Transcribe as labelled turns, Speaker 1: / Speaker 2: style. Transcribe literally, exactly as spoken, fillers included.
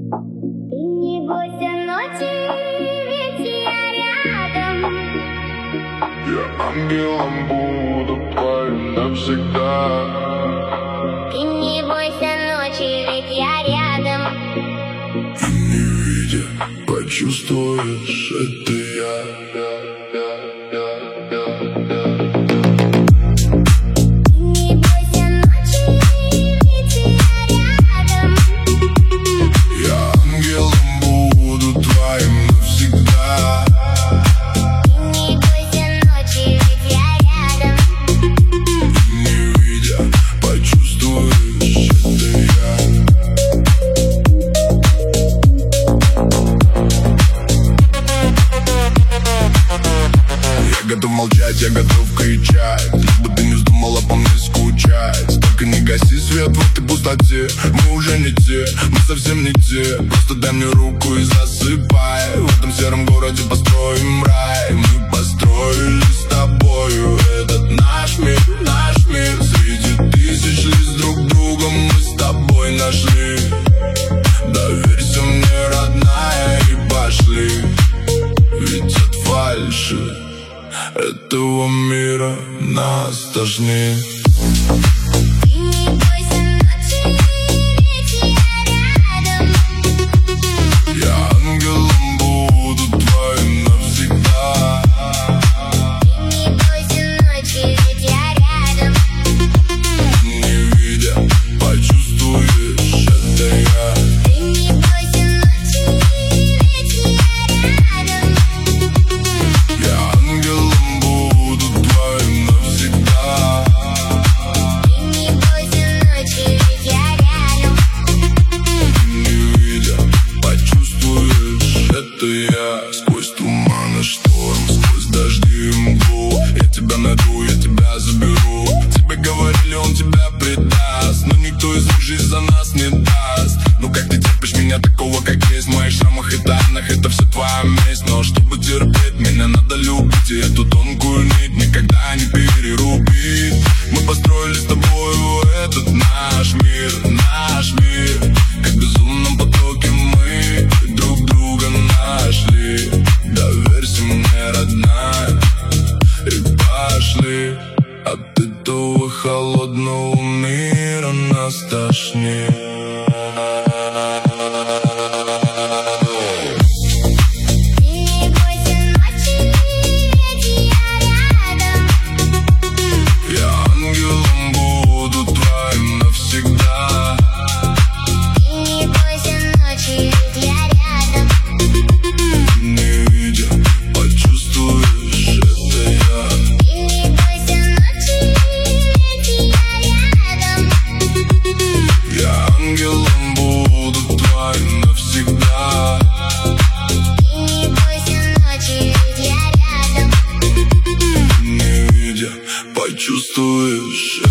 Speaker 1: Ты не бойся ночи, ведь я рядом.
Speaker 2: Я ангелом буду твоим навсегда.
Speaker 1: Ты не бойся ночи, ведь я рядом.
Speaker 2: И не видя, почувствуешь, это я. Готов молчать, я готов кричать, лишь бы ты не вздумала по мне скучать. Только не гаси свет в этой пустоте. Мы уже не те, мы совсем не те. Просто дай мне руку и засыпай. В этом сером городе построим рай. Мы построили с тобою этот наш мир, наш мир. Среди тысяч лиц друг друга мы с тобой нашли. Доверься мне, родная, и пошли. Ведь от фальши этого мира нас тошнит.
Speaker 1: Ты не бойся ночи, ведь я рядом.
Speaker 2: Я ангелом буду твоим навсегда.
Speaker 1: Ты не бойся ночи, ведь я рядом.
Speaker 2: Не видя, почувствуешь, это я.
Speaker 1: Ты не бойся ночи, ведь я рядом.
Speaker 2: Я ангелом сквозь туман и шторм, сквозь дожди и мглу. Я тебя найду, я тебя заберу. Тебе говорили, он тебя предаст, но никто из них жизнь за нас не даст. Ну как ты терпишь меня такого, как есть? В моих шрамах и тайнах это все твоя месть. Но чтобы терпеть, меня надо любить. И эту тонкую нить никогда не перерубить. Мы построили с тобою этот наш мир, наш мир. Как в безумном потоке мы друг друга нашли. Доверься мне, родная, и пошли. От этого холодного мира нас тошнит. Почувствуешь